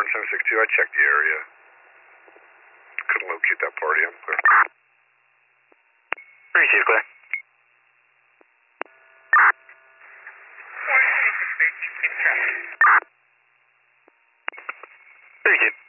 Airborne 762, I checked the area. Couldn't locate that party, I'm clear. Receive clear. Receive.